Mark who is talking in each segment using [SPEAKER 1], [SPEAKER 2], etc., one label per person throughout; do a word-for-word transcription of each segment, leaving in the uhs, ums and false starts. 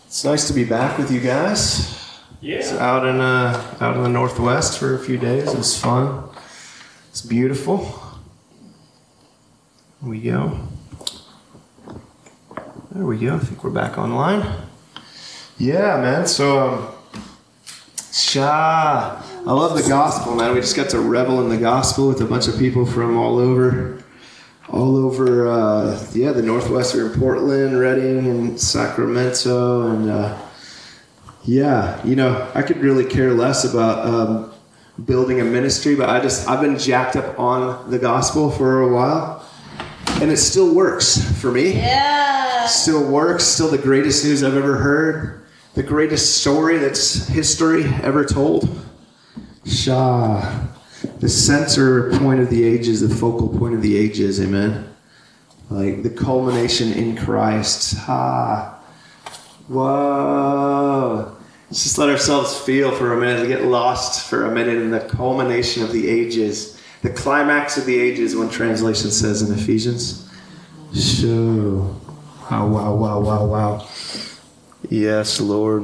[SPEAKER 1] It's nice to be back with you guys.
[SPEAKER 2] Yeah.
[SPEAKER 1] It's out in uh, out in the Northwest for a few days. It was fun. It's beautiful. Here we go. There we go. I think we're back online. Yeah, man. So, um, Sha, I love the gospel, man. We just got to revel in the gospel with a bunch of people from all over. All over, uh, yeah, the Northwest. We're in Portland, Redding, and Sacramento, and uh, yeah, you know, I could really care less about um, building a ministry, but I just I've been jacked up on the gospel for a while, and it still works for me.
[SPEAKER 3] Yeah,
[SPEAKER 1] still works. Still the greatest news I've ever heard, the greatest story that's history ever told. Shah. The center point of the ages, the focal point of the ages, amen? Like the culmination in Christ. Ah, whoa. Let's just let ourselves feel for a minute, get lost for a minute in the culmination of the ages. The climax of the ages, when translation says in Ephesians. So, wow, wow, wow, wow, wow. Yes, Lord.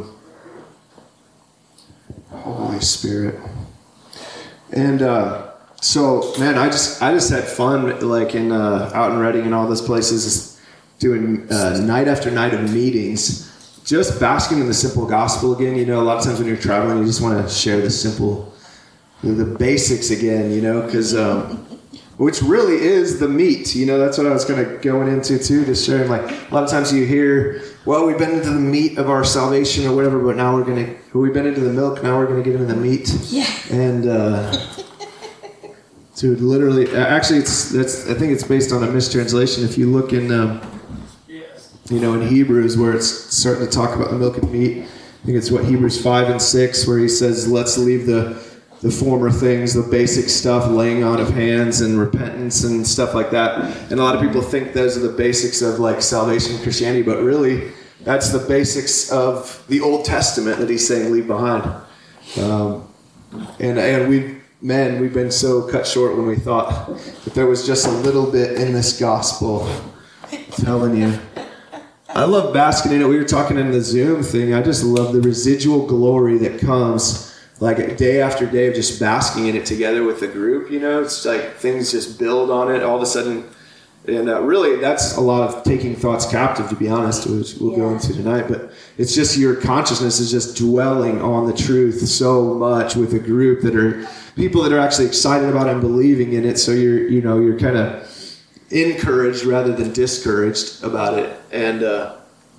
[SPEAKER 1] Holy Spirit. And uh, so, man, I just I just had fun, like in uh, out in Redding and all those places, doing uh, night after night of meetings, just basking in the simple gospel again. You know, a lot of times when you're traveling, you just want to share the simple, the basics again. You know, because um, which really is the meat. You know, that's what I was kind of going into too, just sharing. Like a lot of times you hear, well, we've been into the meat of our salvation or whatever, but now we're gonna. We've been into the milk, now we're going to get into the meat.
[SPEAKER 3] Yeah.
[SPEAKER 1] And, uh, dude, literally, actually, it's that's. I think it's based on a mistranslation. If you look in, um,
[SPEAKER 2] Yes.
[SPEAKER 1] you know, in Hebrews, where it's starting to talk about the milk and meat, I think it's what, Hebrews five and six, where he says, let's leave the, the former things, the basic stuff, laying on of hands and repentance and stuff like that. And a lot of people think those are the basics of, like, salvation Christianity, but really, that's the basics of the Old Testament that he's saying leave behind. Um, and and we, man, we've been so cut short when we thought that there was just a little bit in this gospel. I'm telling you. I love basking in it. We were talking in the Zoom thing. I just love the residual glory that comes like day after day of just basking in it together with the group. You know, it's like things just build on it all of a sudden. And uh, really, that's a lot of taking thoughts captive, to be honest, which we'll go into tonight. But it's just your consciousness is just dwelling on the truth so much with a group that are people that are actually excited about it and believing in it. So you're, you know, you're kind of encouraged rather than discouraged about it. And uh,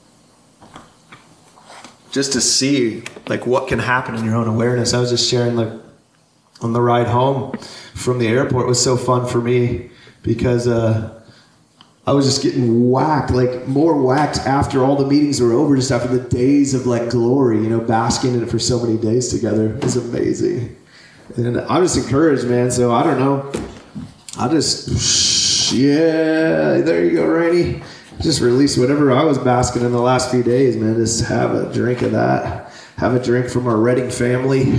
[SPEAKER 1] just to see, like, what can happen in your own awareness. I was just sharing, like, on the ride home from the airport, it was so fun for me because... Uh, I was just getting whacked, like more whacked after all the meetings were over, just after the days of like glory, you know, basking in it for so many days together. It was amazing. And I'm just encouraged, man. So I don't know. I just, yeah, there you go, Rainey. Just release whatever I was basking in the last few days, man. Just have a drink of that. Have a drink from our Redding family.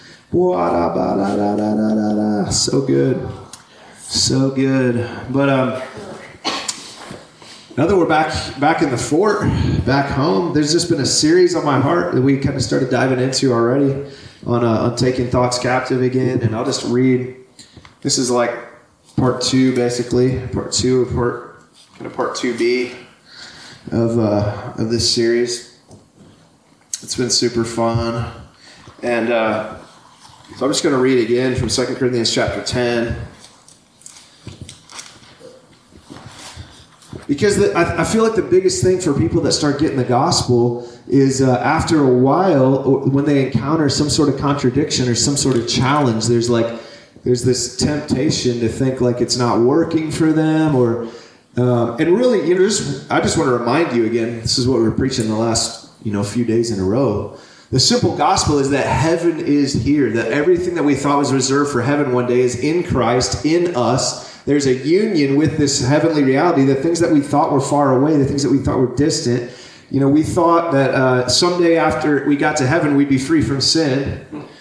[SPEAKER 1] So good. So good. But, um, now that we're back back in the fort, back home, there's just been a series on my heart that we kind of started diving into already on, uh, on taking thoughts captive again. And I'll just read. This is like part two, basically. Part two of part, kind of part two B of, uh, of this series. It's been super fun. And uh, so I'm just going to read again from Second Corinthians chapter ten. Because the, I, I feel like the biggest thing for people that start getting the gospel is uh, after a while, when they encounter some sort of contradiction or some sort of challenge, there's like there's this temptation to think like it's not working for them, or uh, and really, you know, just I just want to remind you again. This is what we were preaching the last you know few days in a row. The simple gospel is that heaven is here. That everything that we thought was reserved for heaven one day is in Christ, in us. There's a union with this heavenly reality. The things that we thought were far away, the things that we thought were distant. You know, we thought that uh, someday after we got to heaven, we'd be free from sin.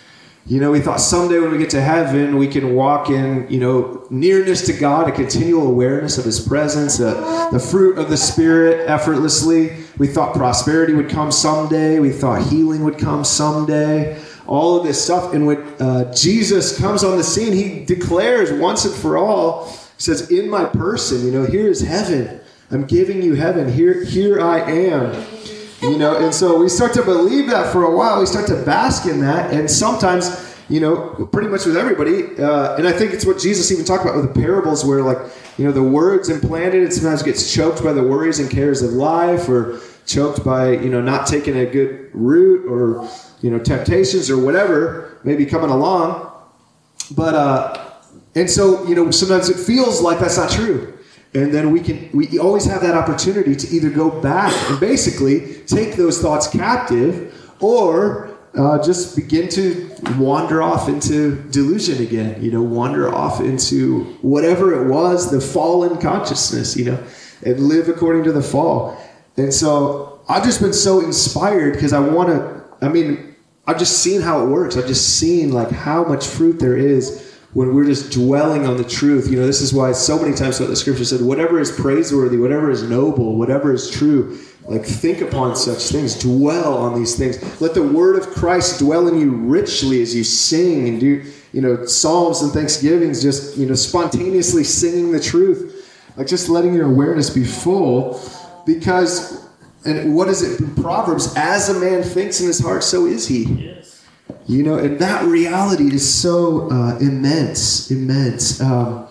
[SPEAKER 1] You know, we thought someday when we get to heaven, we can walk in, you know, nearness to God, a continual awareness of his presence, uh, the fruit of the Spirit effortlessly. We thought prosperity would come someday. We thought healing would come someday. All of this stuff. And when uh, Jesus comes on the scene, he declares once and for all, he says, in my person, you know, here is heaven. I'm giving you heaven. Here, here I am. You know, and so we start to believe that for a while. We start to bask in that. And sometimes, you know, pretty much with everybody. Uh, and I think it's what Jesus even talked about with the parables where, like, you know, the word's implanted. It sometimes gets choked by the worries and cares of life, or choked by, you know, not taking a good route, or, you know, temptations or whatever may be coming along. But, uh, and so, you know, sometimes it feels like that's not true. And then we can, we always have that opportunity to either go back and basically take those thoughts captive, or uh, just begin to wander off into delusion again, you know, wander off into whatever it was, the fallen consciousness, you know, and live according to the fall. And so I've just been so inspired because I want to, I mean, I've just seen how it works. I've just seen like how much fruit there is when we're just dwelling on the truth. You know, this is why so many times what the scripture said, whatever is praiseworthy, whatever is noble, whatever is true, like think upon such things, dwell on these things. Let the word of Christ dwell in you richly as you sing and do, you know, psalms and thanksgivings, just, you know, spontaneously singing the truth, like just letting your awareness be full. Because, and what is it in Proverbs? As a man thinks in his heart, so is he. Yes. You know, and that reality is so uh, immense, immense. Um,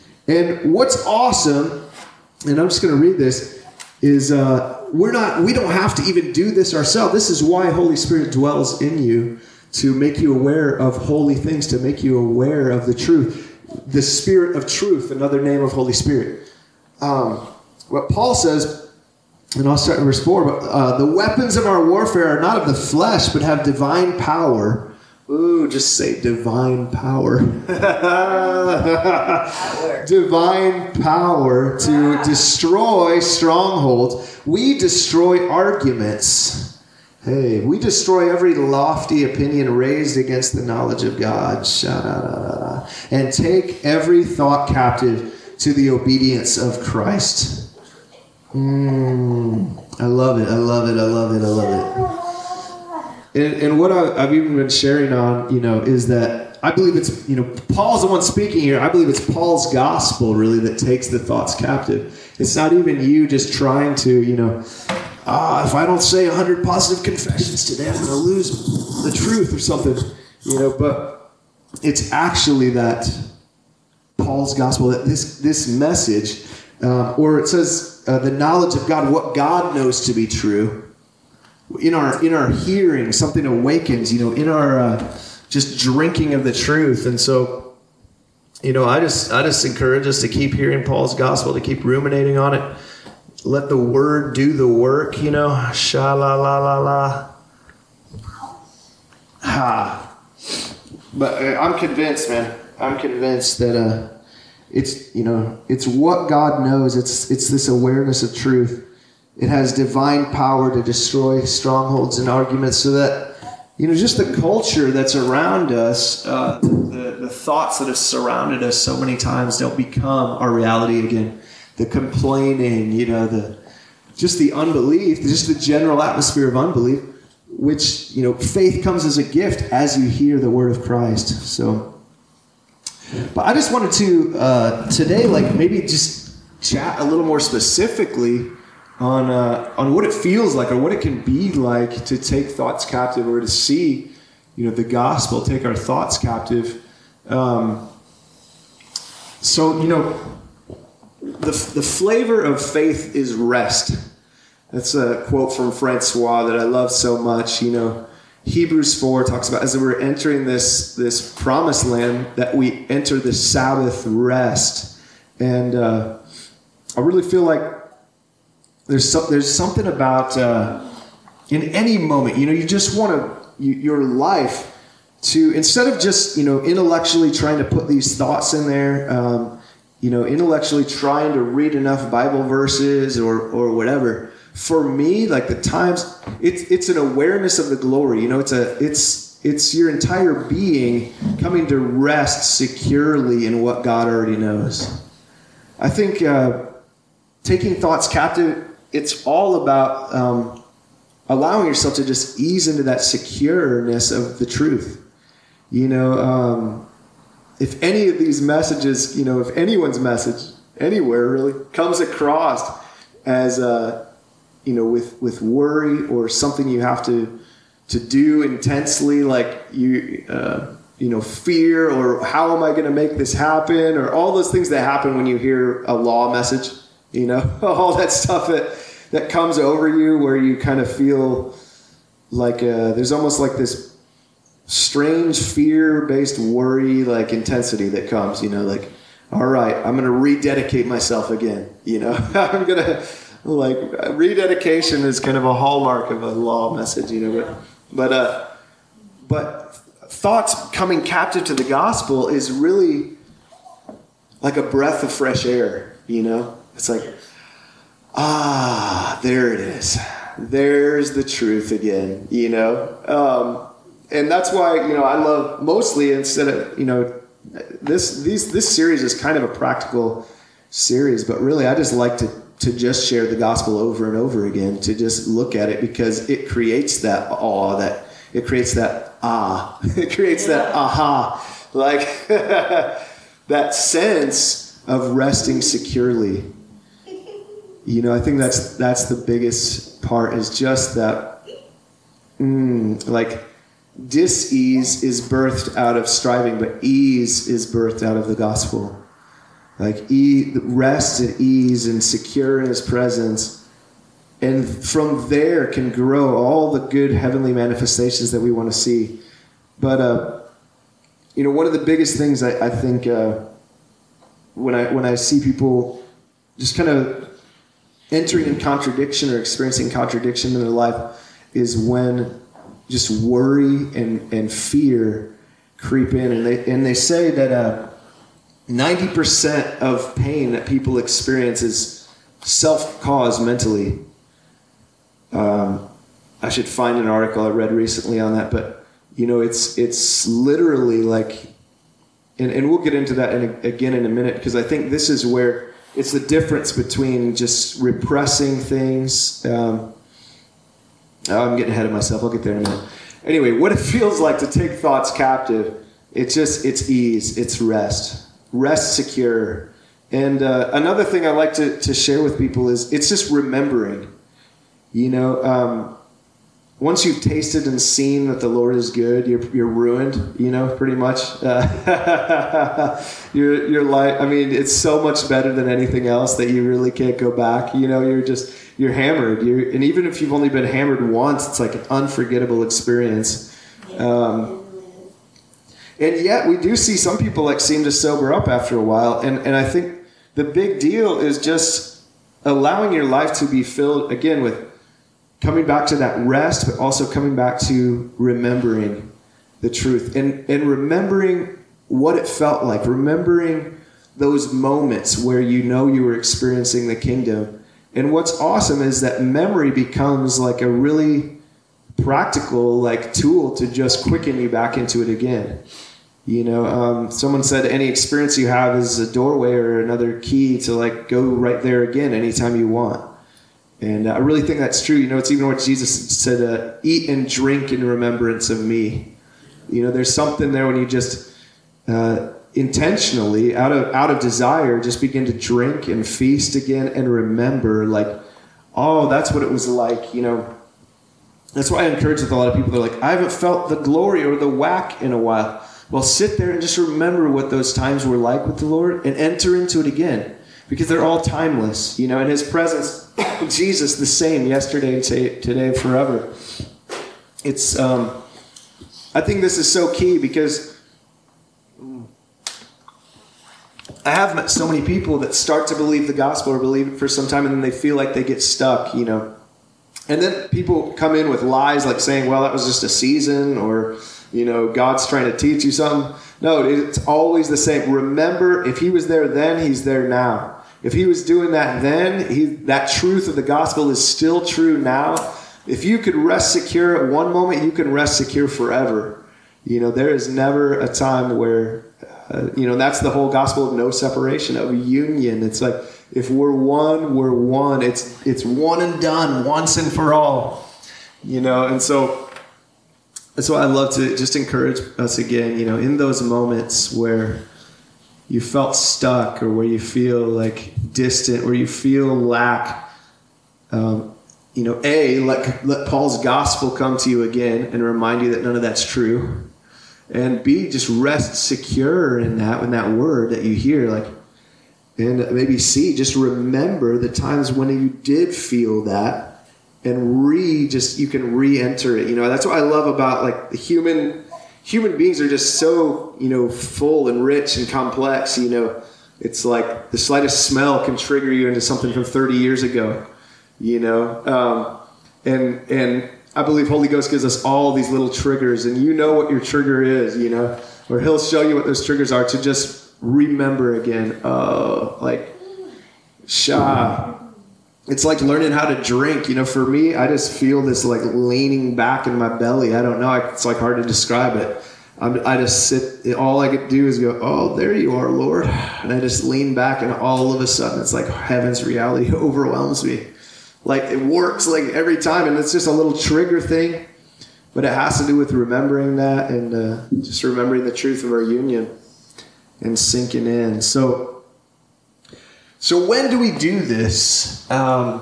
[SPEAKER 1] and what's awesome, and I'm just going to read this, is uh, we're not, we don't have to even do this ourselves. This is why Holy Spirit dwells in you, to make you aware of holy things, to make you aware of the truth. The Spirit of truth, another name of Holy Spirit. Um, what Paul says, and I'll start in verse four, but uh, the weapons of our warfare are not of the flesh, but have divine power. Ooh, just say divine power. power. Divine power to destroy strongholds. We destroy arguments. Hey, we destroy every lofty opinion raised against the knowledge of God. Sha-da-da-da-da. And take every thought captive to the obedience of Christ. Mm, I love it. I love it. I love it. I love it. And, and what I, I've even been sharing on, you know, is that I believe it's, you know, Paul's the one speaking here. I believe it's Paul's gospel really that takes the thoughts captive. It's not even you just trying to, you know, ah, if I don't say a hundred positive confessions today, I'm going to lose the truth or something, you know. But it's actually that Paul's gospel, that this this message, um, or it says. Uh, the knowledge of God, what God knows to be true, in our in our hearing, something awakens. You know, in our uh, just drinking of the truth. And so, you know, I just I just encourage us to keep hearing Paul's gospel, to keep ruminating on it. Let the word do the work. You know, sha la la la la. Ha. But uh, I'm convinced, man. I'm convinced that. Uh, It's, you know, it's what God knows. It's it's this awareness of truth. It has divine power to destroy strongholds and arguments, so that, you know, just the culture that's around us, uh, the, the thoughts that have surrounded us so many times don't become our reality again. The complaining, you know, the just the unbelief, just the general atmosphere of unbelief, which, you know, faith comes as a gift as you hear the word of Christ. So... But I just wanted to, uh, today, like, maybe just chat a little more specifically on uh, on what it feels like, or what it can be like to take thoughts captive, or to see, you know, the gospel take our thoughts captive. Um, so, you know, the the flavor of faith is rest. That's a quote from Francois that I love so much, you know. Hebrews four talks about, as we're entering this this promised land, that we enter the Sabbath rest. And uh, I really feel like there's some, there's something about uh, in any moment, you know, you just want to you, your life to, instead of just, you know, intellectually trying to put these thoughts in there, um, you know, intellectually trying to read enough Bible verses or or whatever. For me, like the times, it's it's an awareness of the glory. You know, it's a it's it's your entire being coming to rest securely in what God already knows. I think uh, taking thoughts captive, it's all about um, allowing yourself to just ease into that secureness of the truth. You know, um, if any of these messages, you know, if anyone's message anywhere really comes across as, uh, you know, with, with worry or something you have to to do intensely, like you, uh, you know, fear, or how am I going to make this happen, or all those things that happen when you hear a law message, you know, all that stuff that, that comes over you where you kind of feel like uh, there's almost like this strange fear-based worry, like intensity that comes, you know, like, all right, I'm going to rededicate myself again, you know, I'm going to, like, rededication is kind of a hallmark of a law message, you know, but, but, uh, but thoughts coming captive to the gospel is really like a breath of fresh air, you know, it's like, ah, there it is. There's the truth again, you know, um, and that's why, you know, I love mostly instead of, you know, this, these, this series is kind of a practical series, but really I just like to, to just share the gospel over and over again, to just look at it because it creates that awe, that it creates that ah, it creates that aha, like that sense of resting securely. You know, I think that's, that's the biggest part, is just that, mm, like, dis-ease is birthed out of striving, but ease is birthed out of the gospel. Like e- rest and ease and secure in his presence. And from there can grow all the good heavenly manifestations that we want to see. But, uh, you know, one of the biggest things I, I think uh, when I when I see people just kind of entering in contradiction or experiencing contradiction in their life is when just worry and, and fear creep in. And they, and they say that uh, ninety percent of pain that people experience is self-caused mentally. Um, I should find an article I read recently on that, but you know, it's it's literally like, and, and we'll get into that in a, again in a minute, because I think this is where it's the difference between just repressing things. Um, oh, I'm getting ahead of myself. I'll get there in a minute. Anyway, what it feels like to take thoughts captive, it's just, it's ease, it's rest. Rest secure. And uh, another thing I like to, to share with people is it's just remembering. You know, um, once you've tasted and seen that the Lord is good, you're you're ruined. You know, pretty much. Uh, you're you're like, I mean, it's so much better than anything else that you really can't go back. You know, you're just you're hammered. You're, and even if you've only been hammered once, it's like an unforgettable experience. Um, And yet we do see some people like seem to sober up after a while. And, and I think the big deal is just allowing your life to be filled, again, with coming back to that rest, but also coming back to remembering the truth. And, and remembering what it felt like. Remembering those moments where you know you were experiencing the kingdom. And what's awesome is that memory becomes like a really practical like tool to just quicken you back into it again. You know, um, someone said any experience you have is a doorway or another key to like go right there again anytime you want. And uh, I really think that's true. You know, it's even what Jesus said, uh, eat and drink in remembrance of me. You know, there's something there when you just uh, intentionally, out of out of desire, just begin to drink and feast again and remember like, oh, that's what it was like, you know. That's why I encourage with a lot of people. They're like, I haven't felt the glory or the whack in a while. Well, sit there and just remember what those times were like with the Lord and enter into it again, because they're all timeless, you know, in his presence, Jesus the same yesterday, today, and forever. It's, um, I think this is so key because I have met so many people that start to believe the gospel or believe it for some time and then they feel like they get stuck, you know. And then people come in with lies like saying, well, that was just a season, or, you know, God's trying to teach you something. No, it's always the same. Remember, if he was there then, he's there now. If he was doing that then, he, that truth of the gospel is still true now. If you could rest secure at one moment, you can rest secure forever. You know, there is never a time where, uh, you know, that's the whole gospel of no separation, of union. It's like, if we're one, we're one. It's it's one and done, once and for all. You know, and so that's why I love to just encourage us again, you know, in those moments where you felt stuck or where you feel like distant, where you feel lack, um, you know, A, let, let Paul's gospel come to you again and remind you that none of that's true. And B, just rest secure in that, in that word that you hear. Like, and maybe C, just remember the times when you did feel that. And re just you can re-enter it. You know, that's what I love about like the human human beings are just so, you know, full and rich and complex. You know, it's like the slightest smell can trigger you into something from thirty years ago. You know, um, and and I believe Holy Ghost gives us all these little triggers, and you know what your trigger is. You know, or He'll show you what those triggers are to just remember again. Oh, like Shah. It's like learning how to drink. You know, for me, I just feel this like leaning back in my belly. I don't know. It's like hard to describe it. I'm, I just sit. All I could do is go, oh, there you are, Lord. And I just lean back, and all of a sudden, it's like heaven's reality overwhelms me. Like it works like every time, and it's just a little trigger thing. But it has to do with remembering that and uh, just remembering the truth of our union and sinking in. So. So when do we do this? Um,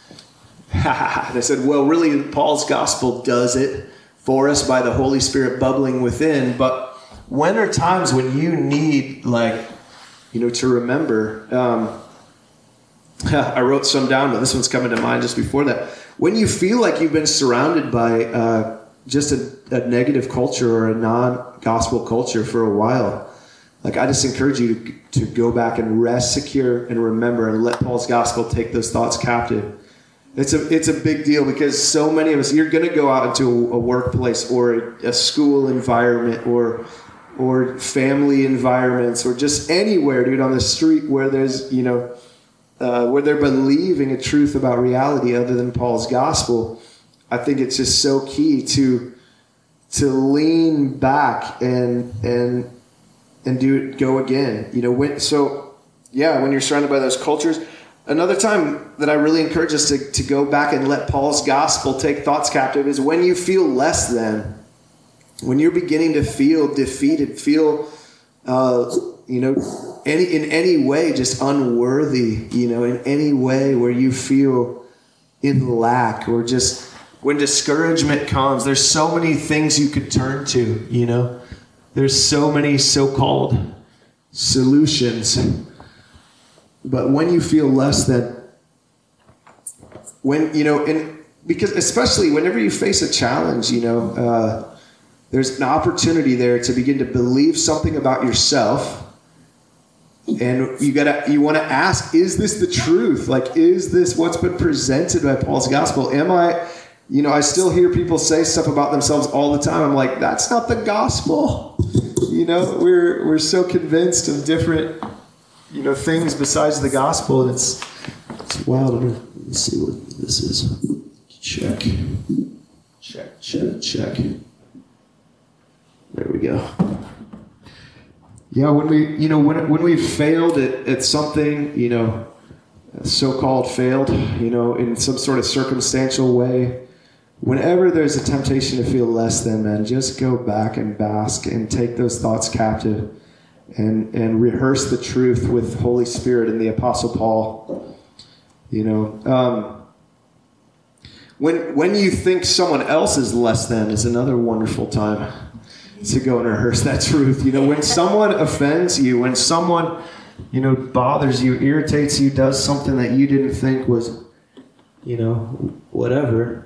[SPEAKER 1] I said, well, really, Paul's gospel does it for us by the Holy Spirit bubbling within. But when are times when you need, like, you know, to remember? Um, I wrote some down, but this one's coming to mind just before that. When you feel like you've been surrounded by uh, just a, a negative culture or a non-gospel culture for a while, like I just encourage you to, to go back and rest secure and remember and let Paul's gospel take those thoughts captive. It's a it's a big deal because so many of us, you're going to go out into a, a workplace or a, a school environment or or family environments or just anywhere, dude, on the street where there's, you know, uh, where they're believing a truth about reality other than Paul's gospel. I think it's just so key to to lean back and and and do it, go again. You know, when, so yeah, when you're surrounded by those cultures. Another time that I really encourage us to, to go back and let Paul's gospel take thoughts captive is when you feel less than, when you're beginning to feel defeated, feel, uh, you know, any, in any way, just unworthy, you know, in any way where you feel in lack or just when discouragement comes, there's so many things you could turn to, you know. There's so many so-called solutions. But when you feel less than, when, you know, and because especially whenever you face a challenge, you know, uh, there's an opportunity there to begin to believe something about yourself. And you gotta, you want to ask, is this the truth? Like, is this what's been presented by Paul's gospel? Am I... You know, I still hear people say stuff about themselves all the time. I'm like, that's not the gospel. You know, we're we're so convinced of different, you know, things besides the gospel, and it's it's wild. Let me see what this is. Check, check, check, check. There we go. Yeah, when we, you know, when when we failed at, at something, you know, so-called failed, you know, in some sort of circumstantial way. Whenever there's a temptation to feel less than, man, just go back and bask and take those thoughts captive and, and rehearse the truth with Holy Spirit and the Apostle Paul. You know, um, when when you think someone else is less than is another wonderful time to go and rehearse that truth. You know, when someone offends you, when someone, you know, bothers you, irritates you, does something that you didn't think was, you know, whatever,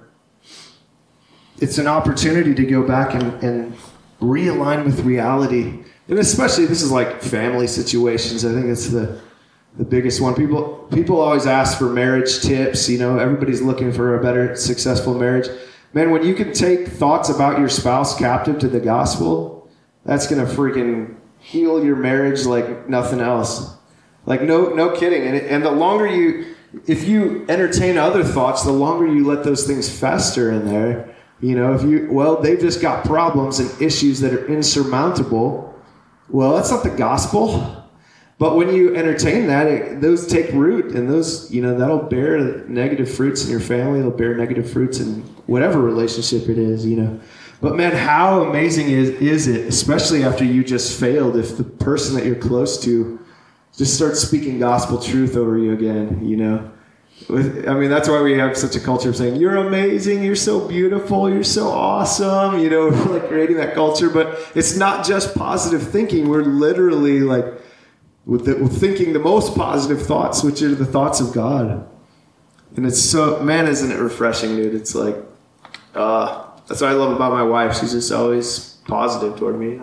[SPEAKER 1] it's an opportunity to go back and, and realign with reality. And especially, this is like family situations. I think it's the the biggest one. People people always ask for marriage tips. You know, everybody's looking for a better, successful marriage. Man, when you can take thoughts about your spouse captive to the gospel, that's going to freaking heal your marriage like nothing else. Like, no no kidding. And, it, and the longer you, if you entertain other thoughts, the longer you let those things fester in there, You know, if you, well, they've just got problems and issues that are insurmountable. Well, that's not the gospel. But when you entertain that, it, those take root, and those, you know, that'll bear negative fruits in your family. It'll bear negative fruits in whatever relationship it is, you know. But man, how amazing is, is it, especially after you just failed, if the person that you're close to just starts speaking gospel truth over you again, you know. I mean, that's why we have such a culture of saying, you're amazing, you're so beautiful, you're so awesome, you know, we're like creating that culture. But it's not just positive thinking. We're literally like with, the, with thinking the most positive thoughts, which are the thoughts of God. And it's so, man, isn't it refreshing, dude? It's like, uh, that's what I love about my wife. She's just always positive toward me.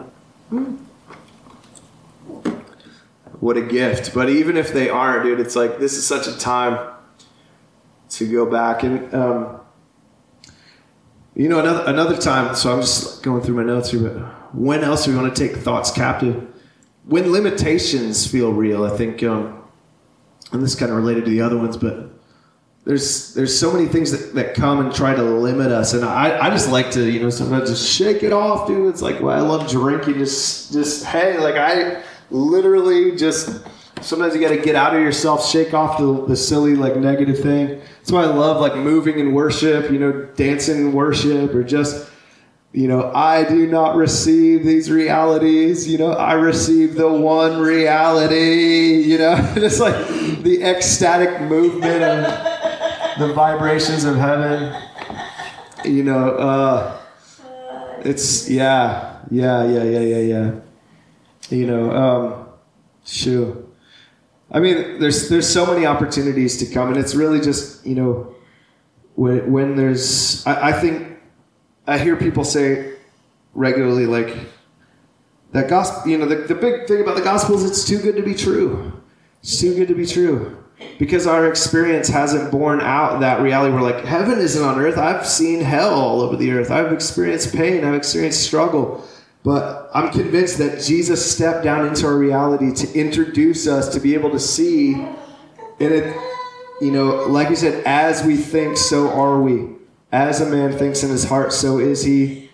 [SPEAKER 1] What a gift. But even if they aren't, dude, it's like, this is such a time to go back. And, um, you know, another another time, so I'm just going through my notes here, but when else do we want to take thoughts captive? When limitations feel real, I think, um, and this is kind of related to the other ones, but there's there's so many things that, that come and try to limit us. And I, I just like to, you know, sometimes just shake it off, dude. It's like, well, I love drinking. Just, just hey, like I literally just... Sometimes you got to get out of yourself, shake off the, the silly, like, negative thing. That's why I love, like, moving in worship, you know, dancing in worship, or just, you know, I do not receive these realities, you know, I receive the one reality, you know, just like the ecstatic movement of the vibrations of heaven, you know, uh, it's, yeah, yeah, yeah, yeah, yeah, yeah, you know, um, shoot. I mean, there's there's so many opportunities to come, and it's really just, you know, when, when there's, I, I think, I hear people say regularly, like, that gospel, you know, the, the big thing about the gospel is it's too good to be true. It's too good to be true. Because our experience hasn't borne out that reality. We're like, heaven isn't on earth. I've seen hell all over the earth. I've experienced pain. I've experienced struggle. But I'm convinced that Jesus stepped down into our reality to introduce us to be able to see. And it, you know, like you said, as we think, so are we. As a man thinks in his heart, so is he.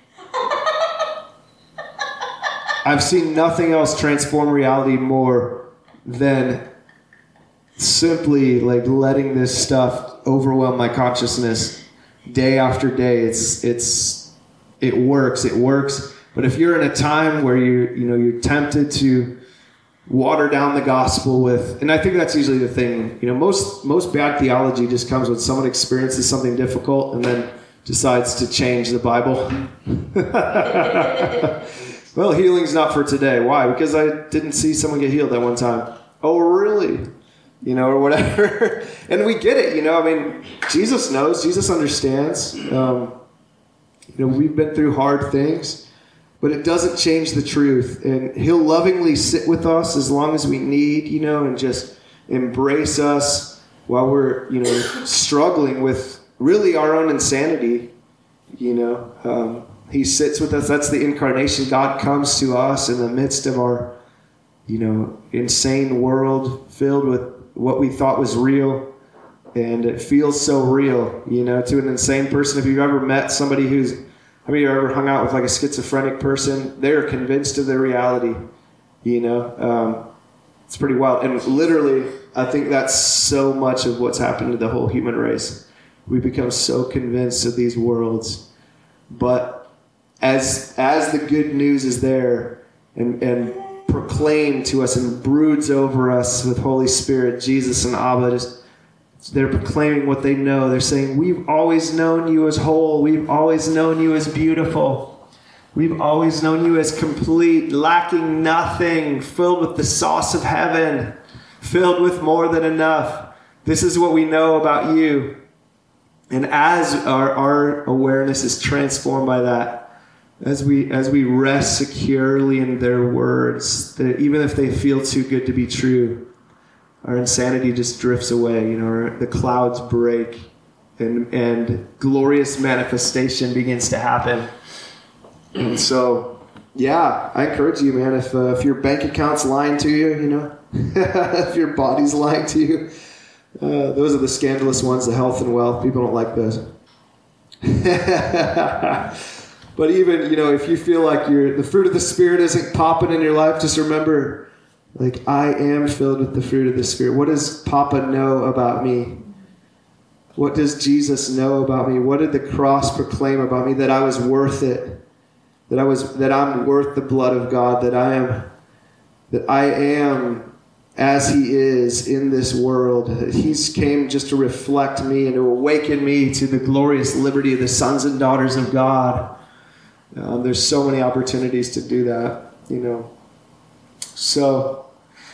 [SPEAKER 1] I've seen nothing else transform reality more than simply like letting this stuff overwhelm my consciousness day after day. It's it's it works. It works. But if you're in a time where you you know you're tempted to water down the gospel with, and I think that's usually the thing, you know, most most bad theology just comes when someone experiences something difficult and then decides to change the Bible. Well, healing's not for today. Why? Because I didn't see someone get healed that one time. Oh, really? You know, or whatever. And we get it, you know. I mean, Jesus knows. Jesus understands. Um, you know, we've been through hard things. But it doesn't change the truth. And he'll lovingly sit with us as long as we need, you know, and just embrace us while we're, you know, struggling with really our own insanity, you know. Um, he sits with us. That's the incarnation. God comes to us in the midst of our, you know, insane world filled with what we thought was real. And it feels so real, you know, to an insane person. If you've ever met somebody who's, have you ever hung out with like a schizophrenic person? They're convinced of their reality, you know. Um, it's pretty wild. And literally, I think that's so much of what's happened to the whole human race. We become so convinced of these worlds. But as as the good news is there and, and proclaimed to us and broods over us with Holy Spirit, Jesus and Abba, just they're proclaiming what they know. They're saying, we've always known you as whole. We've always known you as beautiful. We've always known you as complete, lacking nothing, filled with the sauce of heaven, filled with more than enough. This is what we know about you. And as our, our awareness is transformed by that, as we as we rest securely in their words, that even if they feel too good to be true, our insanity just drifts away, you know, the clouds break and and glorious manifestation begins to happen. And so, yeah, I encourage you, man, if uh, if your bank account's lying to you, you know, if your body's lying to you, uh, those are the scandalous ones, the health and wealth. People don't like those. But even, you know, if you feel like you're, the fruit of the Spirit isn't popping in your life, just remember, like, I am filled with the fruit of the Spirit. What does Papa know about me? What does Jesus know about me? What did the cross proclaim about me? That I was worth it. That I was, that I'm worth the blood of God. That I am, that I am as He is in this world. He's came just to reflect me and to awaken me to the glorious liberty of the sons and daughters of God. Um, there's so many opportunities to do that, you know. So,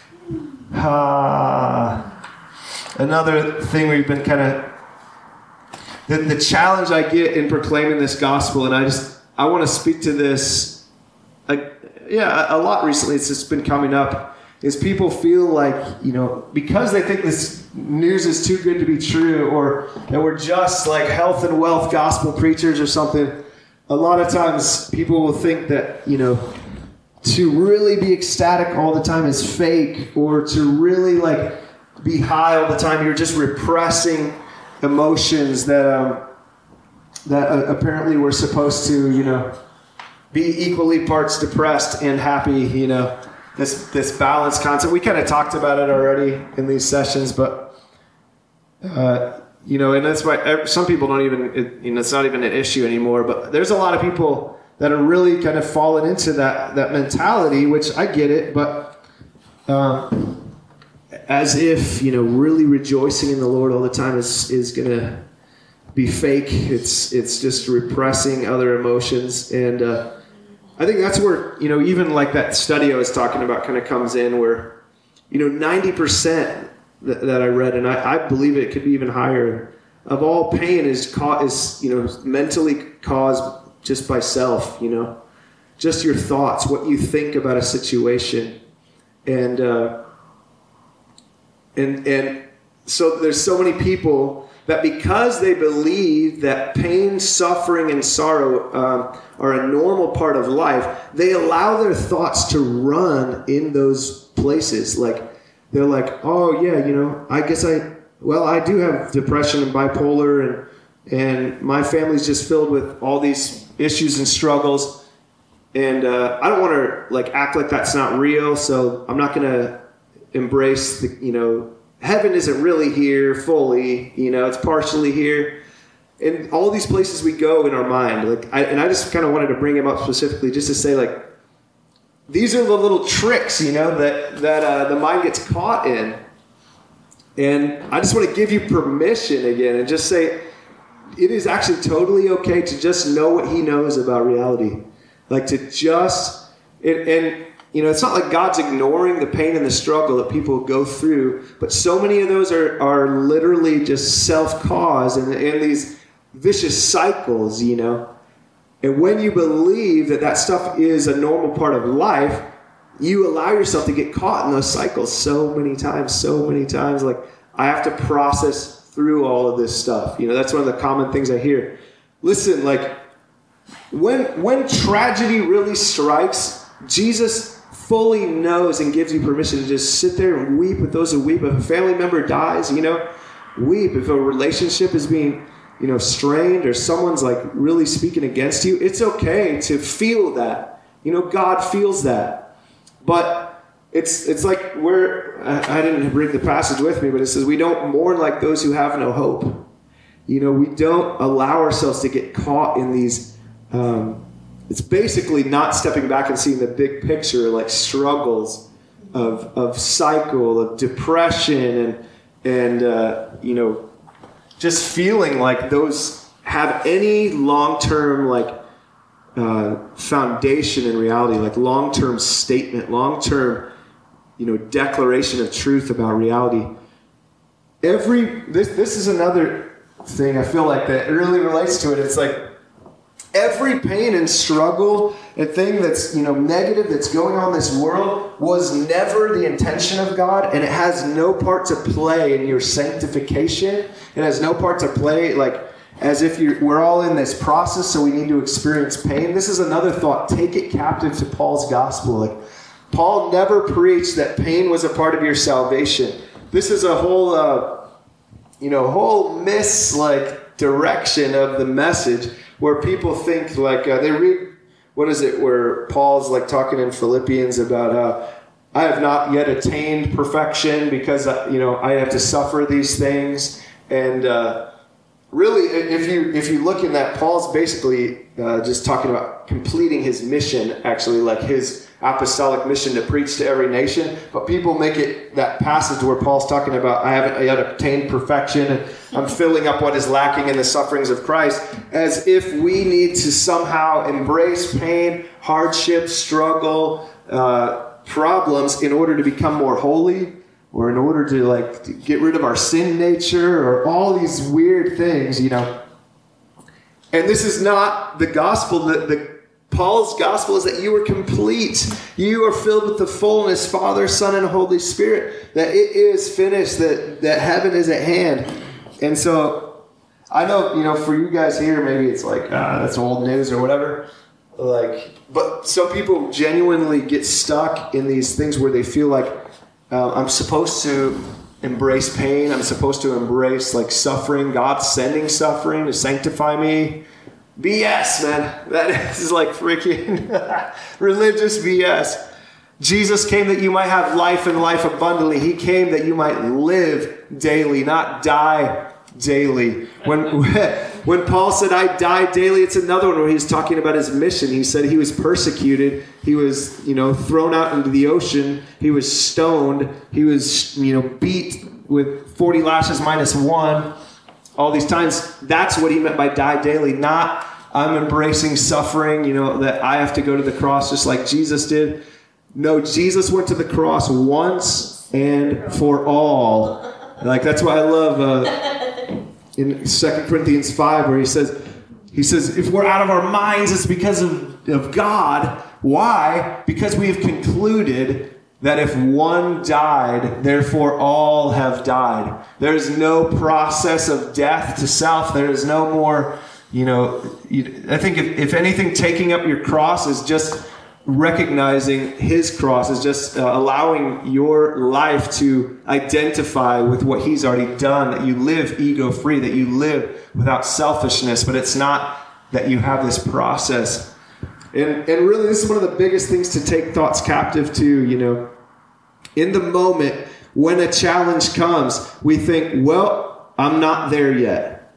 [SPEAKER 1] uh, another thing we've been kind of, the, the challenge I get in proclaiming this gospel, and I just, I want to speak to this, like, yeah, a lot recently, it's just been coming up, is people feel like, you know, because they think this news is too good to be true, or that we're just like health and wealth gospel preachers or something. A lot of times people will think that, you know, to really be ecstatic all the time is fake, or to really like be high all the time, you're just repressing emotions that um, that uh, apparently we're supposed to, you know, be equally parts depressed and happy, you know, this this balance concept. We kind of talked about it already in these sessions, but uh, you know, and that's why some people don't even, it, you know, it's not even an issue anymore, but there's a lot of people that are really kind of fallen into that, that mentality, which I get it, but um, as if, you know, really rejoicing in the Lord all the time is, is going to be fake. It's, it's just repressing other emotions. And uh, I think that's where, you know, even like that study I was talking about kind of comes in where, you know, ninety percent that, that I read, and I, I believe it could be even higher, of all pain is ca- is, you know, mentally caused just by self, you know, just your thoughts, what you think about a situation. And, uh, and, and so there's so many people that because they believe that pain, suffering, and sorrow um, are a normal part of life, they allow their thoughts to run in those places. Like, they're like, oh yeah, you know, I guess I, well, I do have depression and bipolar, and and my family's just filled with all these issues and struggles, and uh, I don't want to like act like that's not real, so I'm not going to embrace the, you know, heaven isn't really here fully, you know, it's partially here. And all these places we go in our mind, like, I, and I just kind of wanted to bring him up specifically just to say, like, these are the little tricks, you know, that, that uh, the mind gets caught in. And I just want to give you permission again and just say, it is actually totally okay to just know what He knows about reality. Like, to just, and, and you know, it's not like God's ignoring the pain and the struggle that people go through, but so many of those are, are literally just self-caused and, and these vicious cycles, you know. And when you believe that that stuff is a normal part of life, you allow yourself to get caught in those cycles so many times, so many times. Like, I have to process through all of this stuff. You know, that's one of the common things I hear. Listen, like, when when tragedy really strikes, Jesus fully knows and gives you permission to just sit there and weep with those who weep. If a family member dies, you know, weep. If a relationship is being, you know, strained, or someone's like really speaking against you, it's okay to feel that. You know, God feels that. But it's it's like we're, I, I didn't bring the passage with me, but it says we don't mourn like those who have no hope. You know, we don't allow ourselves to get caught in these, um, it's basically not stepping back and seeing the big picture, like struggles of of cycle, of depression, and, and uh, you know, just feeling like those have any long-term, like, uh, foundation in reality, like long-term statement, long-term, you know, declaration of truth about reality. Every, this, this is another thing I feel like that really relates to it. It's like every pain and struggle and thing that's, you know, negative that's going on in this world was never the intention of God, and it has no part to play in your sanctification. It has no part to play, like, as if you're, we're all in this process, so we need to experience pain. This is another thought. Take it captive to Paul's gospel. Like, Paul never preached that pain was a part of your salvation. This is a whole, uh, you know, whole mis, like, direction of the message, where people think like uh, they read, what is it, where Paul's like talking in Philippians about uh, I have not yet attained perfection because uh, you know I have to suffer these things. And uh, really, if you if you look in that, Paul's basically uh, just talking about completing his mission, actually, like his apostolic mission to preach to every nation. But people make it that passage where Paul's talking about I haven't yet obtained perfection and I'm filling up what is lacking in the sufferings of Christ, as if we need to somehow embrace pain, hardship, struggle, uh, problems in order to become more holy, or in order to like to get rid of our sin nature, or all these weird things, you know. And this is not the gospel. That the Paul's gospel is that you are complete. You are filled with the fullness, Father, Son, and Holy Spirit. That it is finished. That that heaven is at hand. And so, I know, you know, for you guys here, maybe it's like ah, that's old news or whatever. Like, but some people genuinely get stuck in these things where they feel like uh, I'm supposed to embrace pain. I'm supposed to embrace like suffering. God's sending suffering to sanctify me. B S, man. That is like freaking religious B S. Jesus came that you might have life and life abundantly. He came that you might live daily, not die daily. When when Paul said, I die daily, it's another one where he's talking about his mission. He said he was persecuted. He was, you know, thrown out into the ocean. He was stoned. He was, you know, beat with forty lashes minus one. All these times. That's what he meant by die daily. Not I'm embracing suffering, you know, that I have to go to the cross just like Jesus did. No, Jesus went to the cross once and for all. Like, that's why I love uh, in Second Corinthians five where he says, he says, if we're out of our minds, it's because of, of God. Why? Because we have concluded that if one died, therefore all have died. There is no process of death to self. There is no more, you know, you, I think if, if anything, taking up your cross is just recognizing his cross, is just uh, allowing your life to identify with what he's already done, that you live ego-free, that you live without selfishness, but it's not that you have this process. And, and really, this is one of the biggest things to take thoughts captive to, you know. In the moment, when a challenge comes, we think, well, I'm not there yet.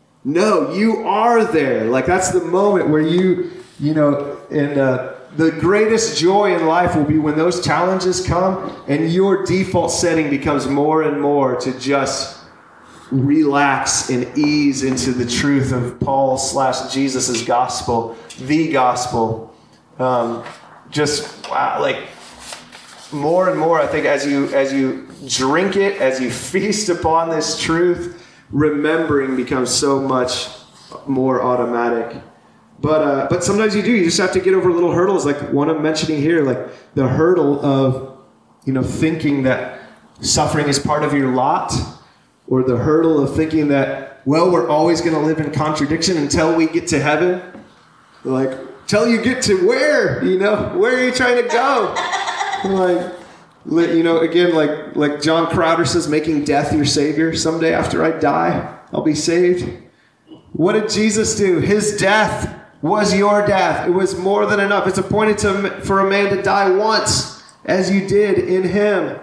[SPEAKER 1] No, you are there. Like, that's the moment where you, you know, and uh, the greatest joy in life will be when those challenges come and your default setting becomes more and more to just relax and ease into the truth of Paul slash Jesus's gospel, the gospel. Um, just wow, like more and more, I think, as you as you drink it, as you feast upon this truth, remembering becomes so much more automatic. But uh, but sometimes you do. You just have to get over little hurdles, like one I'm mentioning here, like the hurdle of, you know, thinking that suffering is part of your lot, or the hurdle of thinking that, well, we're always going to live in contradiction until we get to heaven. Like, till you get to where? You know, where are you trying to go? Like, you know, again, like like John Crowder says, making death your savior. Someday after I die, I'll be saved. What did Jesus do? His death was your death. It was more than enough. It's appointed to, for a man to die once, as you did in him.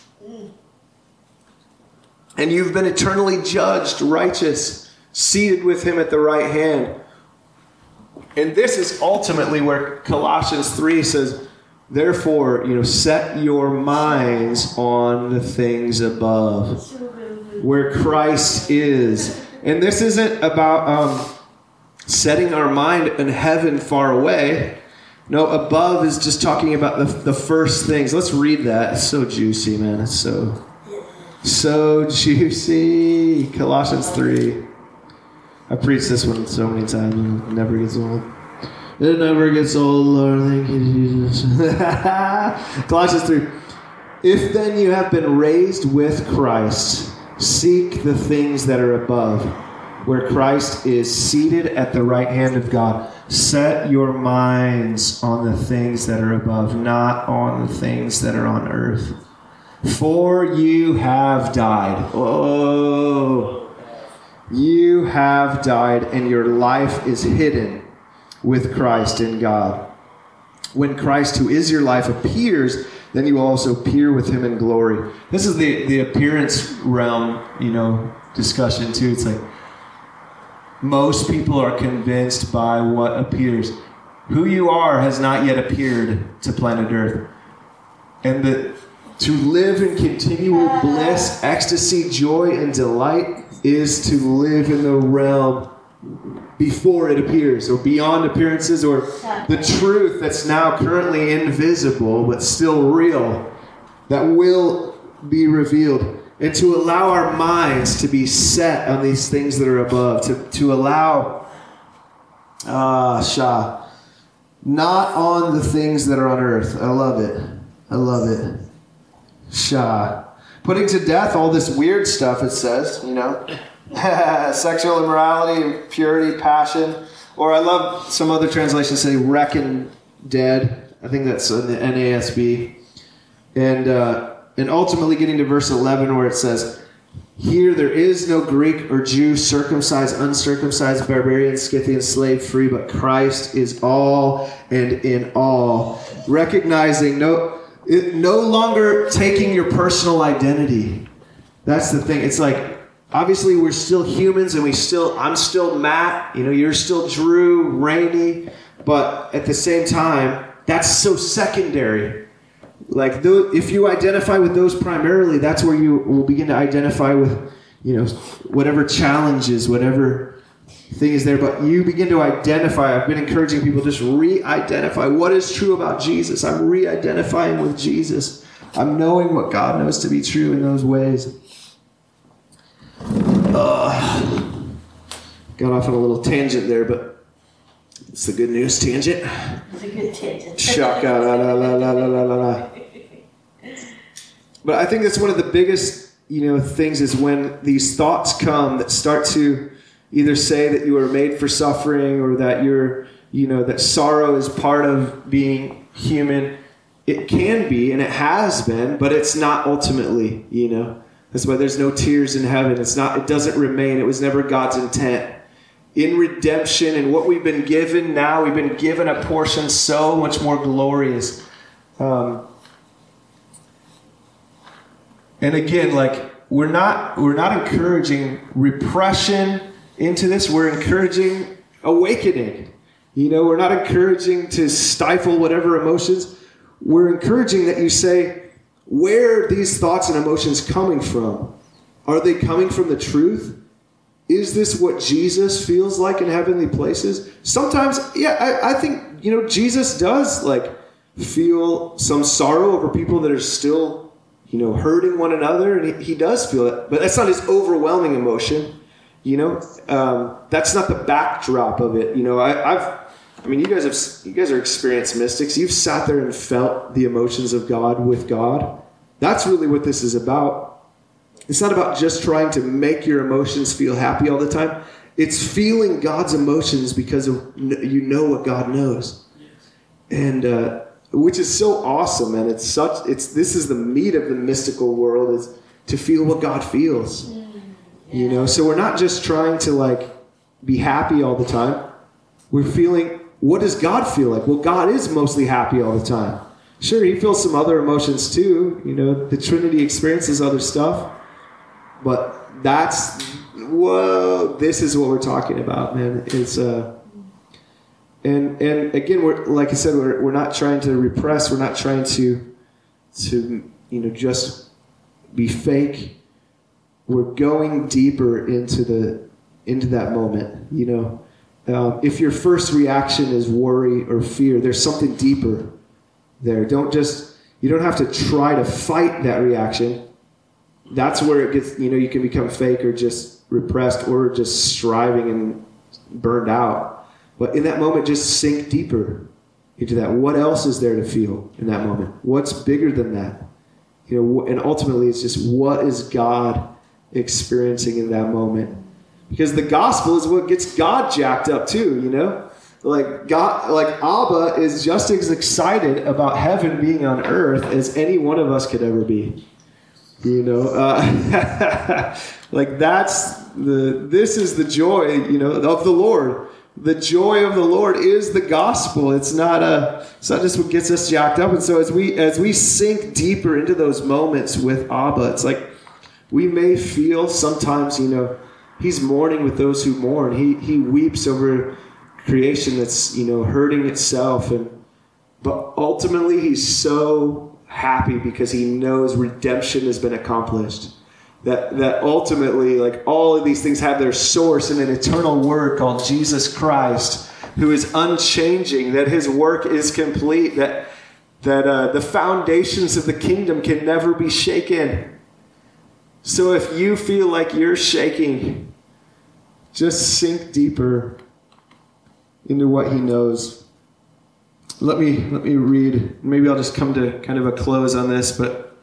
[SPEAKER 1] And you've been eternally judged, righteous, seated with him at the right hand. And this is ultimately where Colossians three says, therefore, you know, set your minds on the things above, where Christ is. And this isn't about um, setting our mind in heaven far away. No, above is just talking about the, the first things. Let's read that. It's so juicy, man. It's so, so juicy. Colossians three. I preached this one so many times and it never gets old. It never gets old, Lord. Thank you, Jesus. Colossians three. If then you have been raised with Christ, seek the things that are above, where Christ is seated at the right hand of God. Set your minds on the things that are above, not on the things that are on earth. For you have died. Oh. You have died, and your life is hidden with Christ in God. When Christ, who is your life, appears, then you will also appear with him in glory. This is the, the appearance realm, you know, discussion too. It's like most people are convinced by what appears. Who you are has not yet appeared to planet Earth. And the, to live in continual bliss, ecstasy, joy, and delight is to live in the realm before it appears, or beyond appearances, or the truth that's now currently invisible but still real, that will be revealed. And to allow our minds to be set on these things that are above, to, to allow, ah, uh, Shah, not on the things that are on earth. I love it. I love it. Shah. Putting to death all this weird stuff, it says, you know, sexual immorality, purity, passion. Or I love some other translations say reckon dead. I think that's in the N A S B. And, uh, and ultimately getting to verse eleven where it says, here there is no Greek or Jew, circumcised, uncircumcised, barbarian, Scythian, slave, free, but Christ is all and in all. Recognizing no... It, no longer taking your personal identity. That's the thing. It's like, obviously we're still humans and we still, I'm still Matt, you know, you're still Drew, Rainey, but at the same time, that's so secondary. Like, th- if you identify with those primarily, that's where you will begin to identify with, you know, whatever challenges, whatever thing is there, but you begin to identify. I've been encouraging people just re-identify what is true about Jesus. I'm re-identifying with Jesus. I'm knowing what God knows to be true in those ways. Uh, got off on a little tangent there, but it's the good news tangent.
[SPEAKER 2] It's a good tangent.
[SPEAKER 1] Shaka la la la la la la la. But I think that's one of the biggest, you know, things is when these thoughts come that start to either say that you are made for suffering, or that you're, you know, that sorrow is part of being human. It can be, and it has been, but it's not ultimately, you know. That's why there's no tears in heaven. It's not, it doesn't remain. It was never God's intent. In redemption and what we've been given now, we've been given a portion so much more glorious. Um, and again, like, we're not, we're not encouraging repression into this. We're encouraging awakening. You know, we're not encouraging to stifle whatever emotions. We're encouraging that you say, where are these thoughts and emotions coming from? Are they coming from the truth? Is this what Jesus feels like in heavenly places? Sometimes, yeah, I, I think, you know, Jesus does, like, feel some sorrow over people that are still, you know, hurting one another. And he, he does feel that. But that's not his overwhelming emotion. You know, um, that's not the backdrop of it. You know, I, I've, I mean, you guys have, you guys are experienced mystics. You've sat there and felt the emotions of God with God. That's really what this is about. It's not about just trying to make your emotions feel happy all the time. It's feeling God's emotions because of, you know what God knows, and uh, which is so awesome. And it's such. It's this is the meat of the mystical world, is to feel what God feels. You know, so we're not just trying to, like, be happy all the time. We're feeling, what does God feel like? Well, God is mostly happy all the time. Sure, he feels some other emotions too. You know, the Trinity experiences other stuff. But that's, whoa, this is what we're talking about, man. It's, uh, and, and again, we're, like I said, we're, we're not trying to repress. We're not trying to, to, you know, just be fake. We're going deeper into the into that moment. You know, um, if your first reaction is worry or fear, there's something deeper there. Don't just you don't have to try to fight that reaction. That's where it gets. You know, you can become fake or just repressed or just striving and burned out. But in that moment, just sink deeper into that. What else is there to feel in that moment? What's bigger than that? You know, and ultimately, it's just what is God experiencing in that moment, because the gospel is what gets God jacked up too. You know, like God, like Abba is just as excited about heaven being on earth as any one of us could ever be. You know, uh, like that's the, this is the joy, you know, of the Lord. The joy of the Lord is the gospel. It's not a, it's not just what gets us jacked up. And so as we, as we sink deeper into those moments with Abba, it's like we may feel sometimes, you know, he's mourning with those who mourn. He, he weeps over creation that's, you know, hurting itself. And, but ultimately he's so happy because he knows redemption has been accomplished. That that ultimately, like, all of these things have their source in an eternal word called Jesus Christ, who is unchanging, that his work is complete, that that uh, the foundations of the kingdom can never be shaken. So if you feel like you're shaking, just sink deeper into what he knows. Let me let me read. Maybe I'll just come to kind of a close on this, but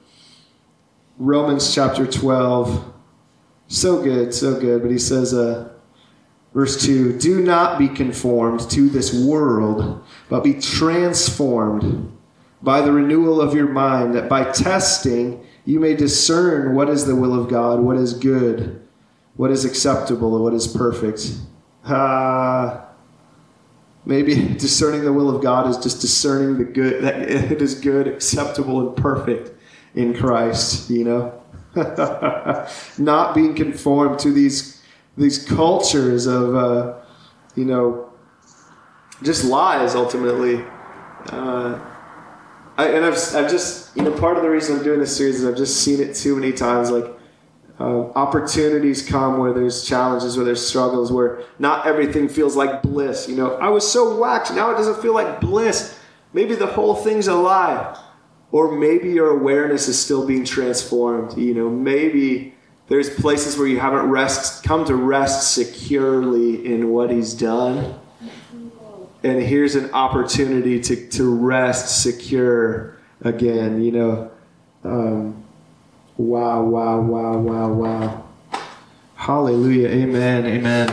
[SPEAKER 1] Romans chapter twelve, so good, so good. But he says, uh, verse two, do not be conformed to this world, but be transformed by the renewal of your mind, that by testing you may discern what is the will of God, what is good, what is acceptable, and what is perfect. Ah. Uh, Maybe discerning the will of God is just discerning the good, that it is good, acceptable, and perfect in Christ, you know? Not being conformed to these these cultures of, uh, you know, just lies, ultimately. Uh, I, and I've, I've just, you know, part of the reason I'm doing this series is I've just seen it too many times, like, Uh, opportunities come where there's challenges, where there's struggles, where not everything feels like bliss. You know, I was so whacked, now it doesn't feel like bliss. Maybe the whole thing's a lie. Or maybe your awareness is still being transformed. You know, maybe there's places where you haven't rest, come to rest securely in what he's done. And here's an opportunity to, to rest secure again, you know. Um, Wow, wow, wow, wow, wow. Hallelujah. Amen. Amen.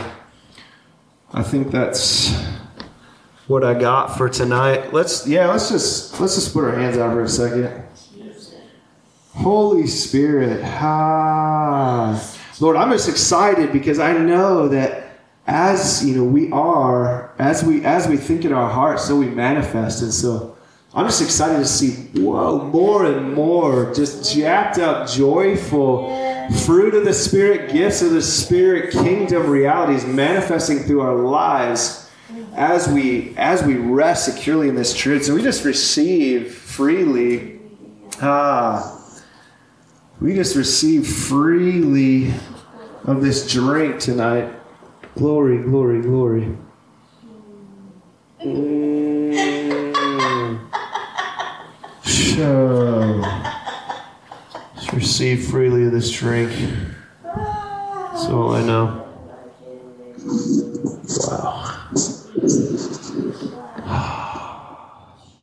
[SPEAKER 1] I think that's what I got for tonight. Let's, yeah, let's just, let's just put our hands out for a second. Holy Spirit. Ah. Lord, I'm just excited because I know that as, you know, we are, as we, as we think in our hearts, so we manifest. And so I'm just excited to see, whoa, more and more just jacked up, joyful, fruit of the Spirit, gifts of the Spirit, kingdom realities manifesting through our lives as we as we rest securely in this truth. So we just receive freely. Ah, we just receive freely of this drink tonight. Glory, glory, glory. Mm. So, just receive freely of this drink. That's all I know.